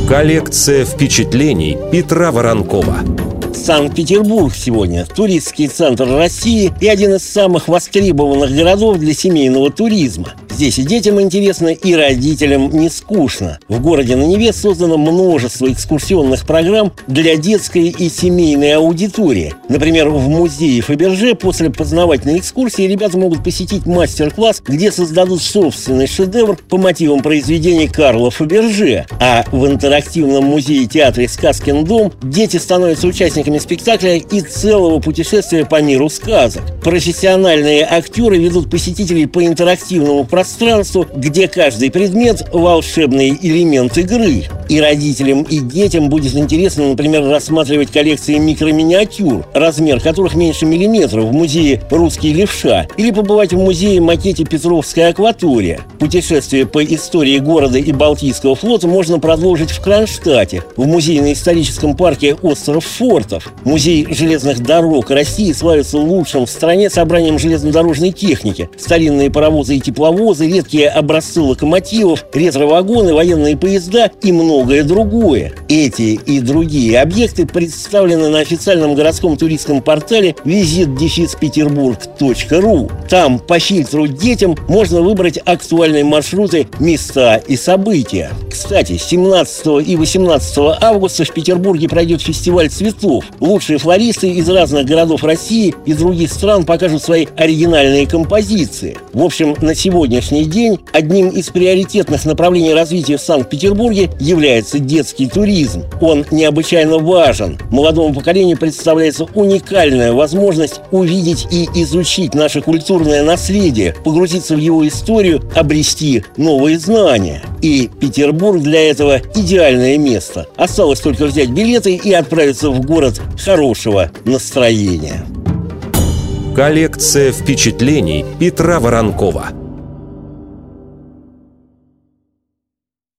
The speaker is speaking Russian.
Коллекция впечатлений Петра Воронкова. Санкт-Петербург сегодня – туристский центр России и один из самых востребованных городов для семейного туризма. Здесь и детям интересно, и родителям не скучно. В городе на Неве создано множество экскурсионных программ для детской и семейной аудитории. Например, в музее Фаберже после познавательной экскурсии ребята могут посетить мастер-класс, где создадут собственный шедевр по мотивам произведений Карла Фаберже. А в интерактивном музее-театре «Сказкин дом» дети становятся участниками спектакля и целого путешествия по миру сказок. Профессиональные актеры ведут посетителей по интерактивному пространству, где каждый предмет – волшебный элемент игры. И родителям, и детям будет интересно, например, рассматривать коллекции микроминиатюр, размер которых меньше миллиметра в музее «Русский левша», или побывать в музее-макете «Петровская акватория». Путешествие по истории города и Балтийского флота можно продолжить в Кронштадте, в музейно-историческом парке «Остров фортов». Музей железных дорог России славится лучшим в стране собранием железнодорожной техники. Старинные паровозы и тепловозы, редкие образцы локомотивов, ретро-вагоны, военные поезда и многое другое. Эти и другие объекты представлены на официальном городском туристском портале visit-peterburg.ru. Там по фильтру детям можно выбрать актуальные маршруты, места и события. Кстати, 17 и 18 августа в Петербурге пройдет фестиваль цветов. Лучшие флористы из разных городов России и других стран покажут свои оригинальные композиции. В общем, на сегодняшний день одним из приоритетных направлений развития в Санкт-Петербурге является детский туризм. Он необычайно важен. Молодому поколению представляется уникальная возможность увидеть и изучить наше культурное наследие, погрузиться в его историю, обрести новые знания. И Петербург для этого идеальное место. Осталось только взять билеты и отправиться в город хорошего настроения. Коллекция впечатлений Петра Воронкова.